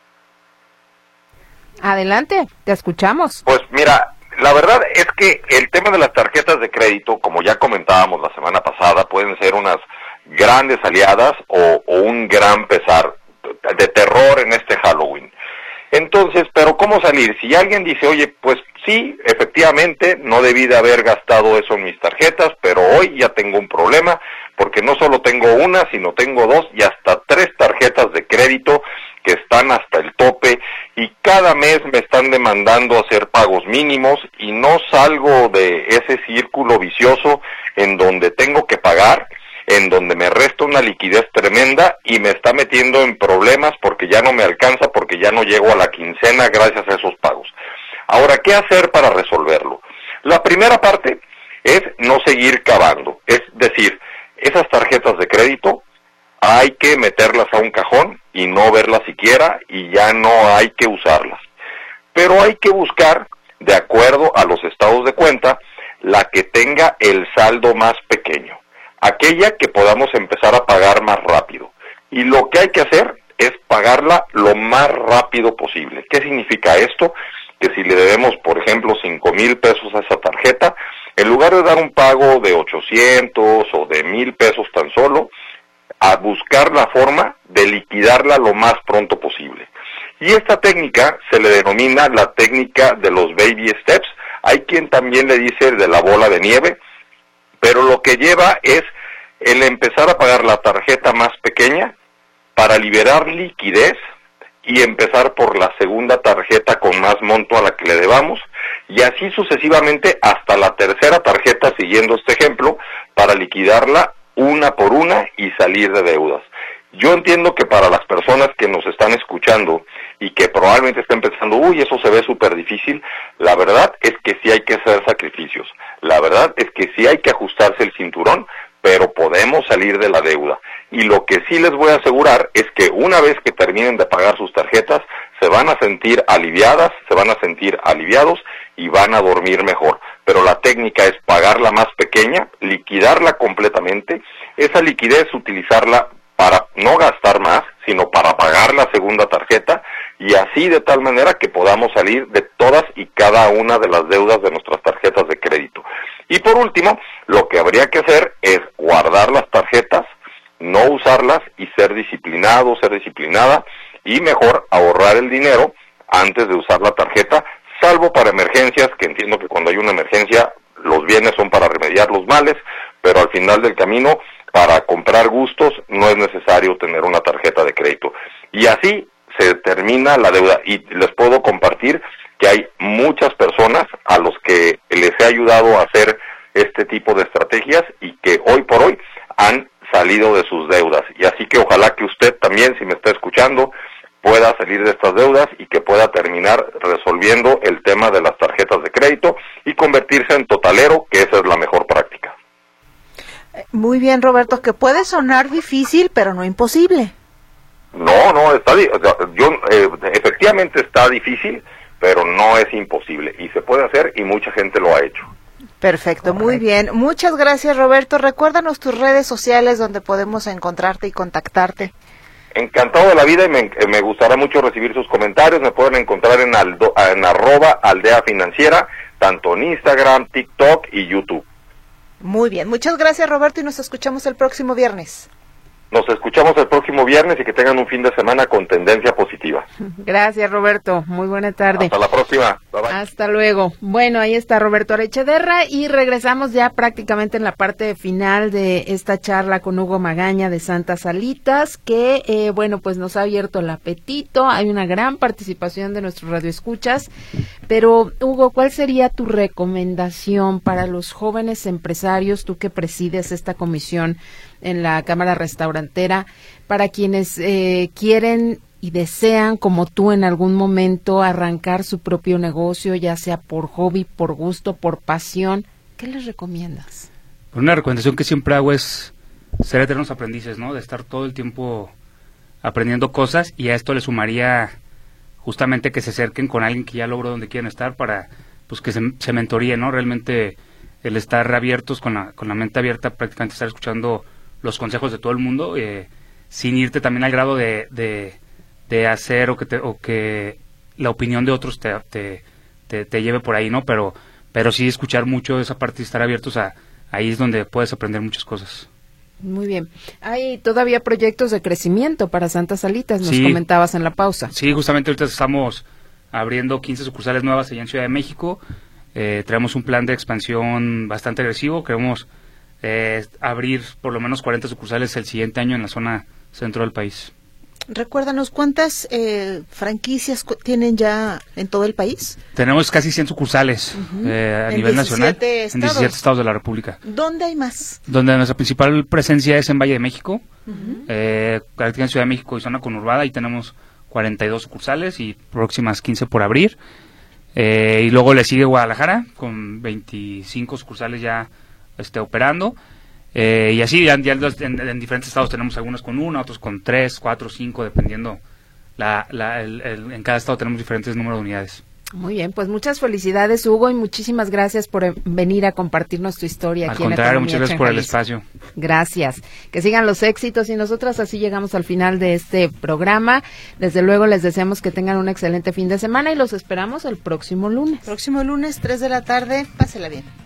Adelante, te escuchamos. Pues mira, la verdad es que el tema de las tarjetas de crédito, como ya comentábamos la semana pasada, pueden ser unas grandes aliadas o, o un gran pesar de terror en este Halloween. Entonces, pero ¿cómo salir? Si alguien dice, oye, pues sí, efectivamente, no debí de haber gastado eso en mis tarjetas, pero hoy ya tengo un problema, porque no solo tengo una, sino tengo dos y hasta tres tarjetas de crédito que están hasta el tope y cada mes me están demandando hacer pagos mínimos y no salgo de ese círculo vicioso en donde tengo que pagar, en donde me resta una liquidez tremenda y me está metiendo en problemas porque ya no me alcanza, porque ya no llego a la quincena gracias a esos pagos. Ahora, ¿qué hacer para resolverlo? La primera parte es no seguir cavando, es decir, esas tarjetas de crédito hay que meterlas a un cajón y no verlas siquiera y ya no hay que usarlas. Pero hay que buscar, de acuerdo a los estados de cuenta, la que tenga el saldo más pequeño, aquella que podamos empezar a pagar más rápido. Y lo que hay que hacer es pagarla lo más rápido posible. ¿Qué significa esto? Que si le debemos, por ejemplo, cinco mil pesos a esa tarjeta, en lugar de dar un pago de ochocientos o de mil pesos tan solo, a buscar la forma de liquidarla lo más pronto posible. Y esta técnica se le denomina la técnica de los baby steps. Hay quien también le dice de la bola de nieve, pero lo que lleva es el empezar a pagar la tarjeta más pequeña para liberar liquidez y empezar por la segunda tarjeta con más monto a la que le debamos, y así sucesivamente hasta la tercera tarjeta, siguiendo este ejemplo, para liquidarla una por una y salir de deudas. Yo entiendo que para las personas que nos están escuchando y que probablemente estén pensando, uy, eso se ve súper difícil, la verdad es que sí hay que hacer sacrificios, la verdad es que sí hay que ajustarse el cinturón, pero podemos salir de la deuda. Y lo que sí les voy a asegurar es que una vez que terminen de pagar sus tarjetas, se van a sentir aliviadas, se van a sentir aliviados y van a dormir mejor. Pero la técnica es pagarla más pequeña, liquidarla completamente, esa liquidez utilizarla para no gastar más, sino para pagar la segunda tarjeta, y así de tal manera que podamos salir de todas y cada una de las deudas de nuestras tarjetas de crédito. Y por último, lo que habría que hacer es guardar las tarjetas, no usarlas y ser disciplinado, ser disciplinada, y mejor ahorrar el dinero antes de usar la tarjeta, salvo para emergencias, que entiendo que cuando hay una emergencia los bienes son para remediar los males, pero al final del camino, para comprar gustos, no es necesario tener una tarjeta de crédito. Y así se termina la deuda. Y les puedo compartir que hay muchas personas a los que les he ayudado a hacer este tipo de estrategias y que hoy por hoy han salido de sus deudas. Y así que ojalá que usted también, si me está escuchando, pueda salir de estas deudas y que pueda terminar resolviendo el tema de las tarjetas de crédito y convertirse en totalero, que esa es la mejor práctica. Muy bien, Roberto, que puede sonar difícil, pero no imposible. No, no, está, yo, eh, efectivamente está difícil, pero no es imposible y se puede hacer y mucha gente lo ha hecho. Perfecto, muy bien. Muchas gracias, Roberto. Recuérdanos tus redes sociales donde podemos encontrarte y contactarte. Encantado de la vida y me, me gustará mucho recibir sus comentarios. Me pueden encontrar en, aldo, en arroba aldea financiera, tanto en Instagram, TikTok y YouTube. Muy bien, muchas gracias, Roberto, y nos escuchamos el próximo viernes. Nos escuchamos el próximo viernes y que tengan un fin de semana con tendencia positiva. Gracias, Roberto. Muy buena tarde. Hasta la próxima. Bye, bye. Hasta luego. Bueno, ahí está Roberto Arechederra y regresamos ya prácticamente en la parte final de esta charla con Hugo Magaña de Santas Alitas, que, eh, bueno, pues nos ha abierto el apetito. Hay una gran participación de nuestros radioescuchas. Pero, Hugo, ¿cuál sería tu recomendación para los jóvenes empresarios, tú que presides esta comisión en la Cámara Restaurantera, para quienes eh, quieren y desean, como tú en algún momento, arrancar su propio negocio, ya sea por hobby, por gusto, por pasión? ¿Qué les recomiendas? Una recomendación que siempre hago es ser eternos aprendices, ¿no? De estar todo el tiempo aprendiendo cosas, y a esto le sumaría justamente que se acerquen con alguien que ya logró donde quieren estar para pues que se, se mentoríen, ¿no? Realmente el estar abiertos, con la, con la mente abierta, prácticamente estar escuchando los consejos de todo el mundo, eh, sin irte también al grado de, de, de hacer o que te, o que la opinión de otros te, te, te, te lleve por ahí, ¿no? Pero, pero sí escuchar mucho esa parte y estar abiertos a, ahí es donde puedes aprender muchas cosas. Muy bien. Hay todavía proyectos de crecimiento para Santas Alitas, nos sí, comentabas en la pausa. Sí, justamente ahorita estamos abriendo quince sucursales nuevas allá en Ciudad de México. Eh, traemos un plan de expansión bastante agresivo. Queremos eh, abrir por lo menos cuarenta sucursales el siguiente año en la zona centro del país. Recuérdanos, ¿cuántas eh, franquicias cu- tienen ya en todo el país? Tenemos casi cien sucursales uh-huh. eh, a en nivel nacional, estados. en diecisiete estados de la República. ¿Dónde hay más? Donde nuestra principal presencia es en Valle de México, Uh-huh. eh, prácticamente en Ciudad de México y zona conurbada, y tenemos cuarenta y dos sucursales y próximas quince por abrir. Eh, y luego le sigue Guadalajara con veinticinco sucursales ya este, operando. Eh, y así, ya, ya en, en diferentes estados tenemos algunos con una, otros con tres, cuatro, cinco, dependiendo. La, la, el, el, en cada estado tenemos diferentes números de unidades. Muy bien, pues muchas felicidades, Hugo, y muchísimas gracias por eh, venir a compartirnos tu historia. Al aquí contrario, en muchas gracias por el espacio. Gracias. Que sigan los éxitos, y nosotras así llegamos al final de este programa. Desde luego les deseamos que tengan un excelente fin de semana y los esperamos el próximo lunes. Próximo lunes, tres de la tarde, pásela bien.